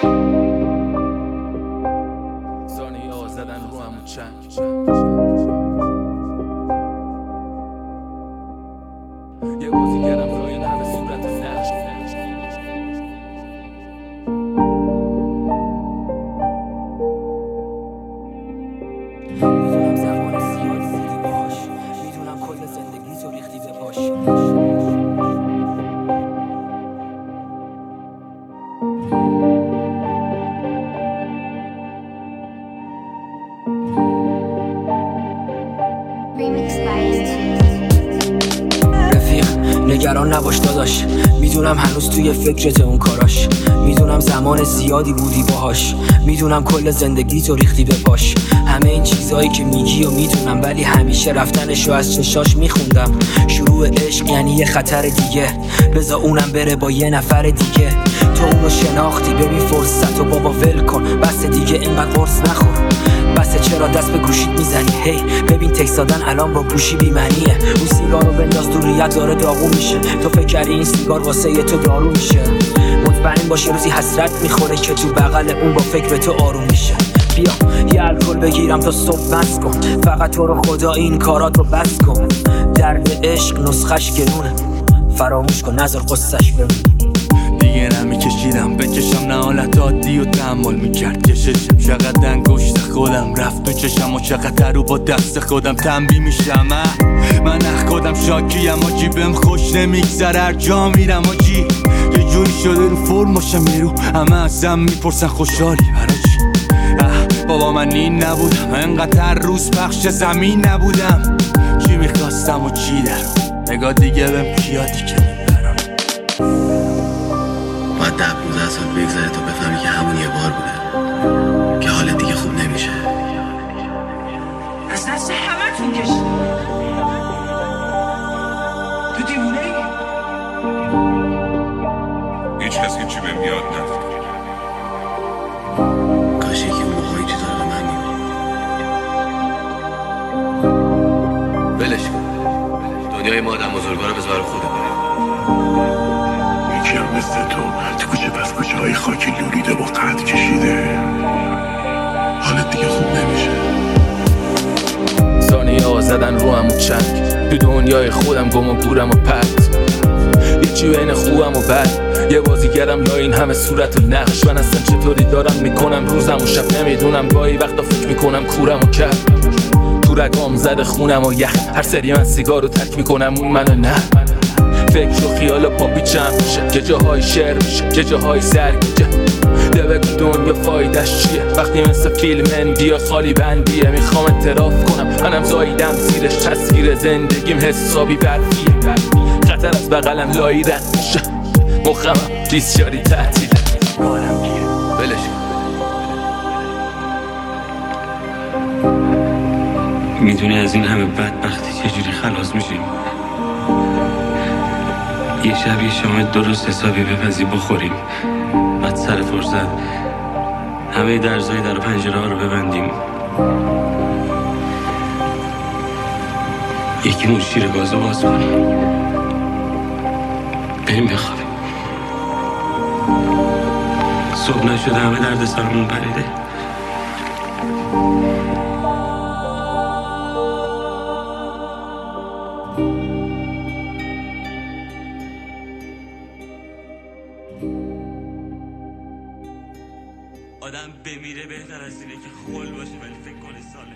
ثانیه‌ها زدن رو همون چند یه بازیگرم روی همه صورت نقش میدونم زمان زیادی بودی باهاش، میدونم کل زندگی تو ریختی به پاش. رفیق نگران نباش داداش، میدونم هنوز توی فکرت اون کاراش، میدونم زمان زیادی بودی باهاش، میدونم کل زندگی تو ریختی به پاش. همه این چیزایی که میگی و میدونم، ولی همیشه رفتنشو از چشاش میخوندم. شروع عشق یعنی یه خطر دیگه، بذار اونم بره با یه نفر دیگه. تو اونو شناختی، ببین فرصت و بابا ول کن، بس دیگه اینقدر قرص نخور. بس چرا دست به گوشیت میزنی؟ هی ببین تکست دادن الان با گوشی بی‌معنیه. اون سیگارو بنداز دور، ریت داره داغون میشه. تو فکر کردی این سیگار واسه یه تو دارو میشه؟ مطمئن باش یه روزی حسرت میخوره که تو بغل اون با فکر تو آروم میشه. بیا یه الکل بگیرم تا صبح بس کن، فقط تو رو خدا این کارات رو بس کن. درد عشق نسخش گرونه، فراموش کن نذار قصه‌اش بمونه. دیگه نمیکشیدم بکشم، نه حالت عادی و تحمل میکرد کششم. چقدر انگشت خودم رفت تو چشم و چقدر رو با دست خودم تنبیه میشم. من خودم شاکیم آجی، بهم خوش نمیگذره هر جا میرم آجی. یه جوری شده رو فرم باشم یه رو همه ازم میپرسن خوشحالی برای چی؟ بابا من این نبودم، انقدر روز پخش زمین نبودم. چی میخواستم و چی درم، نگاه دیگه بهم کیادی که میبرم. باید 10-15 سال بگذره تا بفهمی که همون یه بار بوده، که حالت دیگه خوب نمیشه. اصلا همه تون کشید تو دیوونه ای؟ هیچ کس که چی بهم یاد نداد. کاش یکی اون موقع این چیزا رو به من میگفت. ولش کن، دنیای ما آدم بزرگا رو بذار خودمون. یکی هم مثل تو کوچه پس کوچه های خاکی لولیده و قد کشیده، حالت دیگه خوب نمیشه. ثانیه‌ها زدن رو همون چند تو دنیای خودم گم و گورم و پرت. یه چی بین خوبم و بد، یه بازیگرم یا این همه صورت و نقش. من اصلا چطوری دارم میکنم روزم و شب نمیدونم. گاهی وقتا فکر میکنم کورم و کرد تو رگام زده خونم و یخ. هر سری من سیگار رو ترک میکنم اون منو نه. فکر و خیال پاپی چند میشه، که جاهای شعر میشه که جاهای سرگیجه. ده بگو دنیا فایدش چیه وقتی مثل فیلم اندیا خالی بندیه. میخوام اعتراف کنم منم زاییدم زیرش، تصویر زندگیم حسابی برفیه. خطر از بغلم لایی رد میشه، مخمم دیسیاری تعطیله. حالم گیره، ولش کن. میدونی از این همه بدبختی چجوری خلاص میشیم؟ یه شب یه شام درست حسابی بپزی بخوریم، بعد سر فرصت همه درزای در و پنجره ها رو ببندیم، یکیمون شیر گازو باز کنیم، بریم بخوابیم. صبح نشده همه درد سرمون پریده. آدم بمیره بهتر از اینه که خول باشه ولی فکر کنه ساله.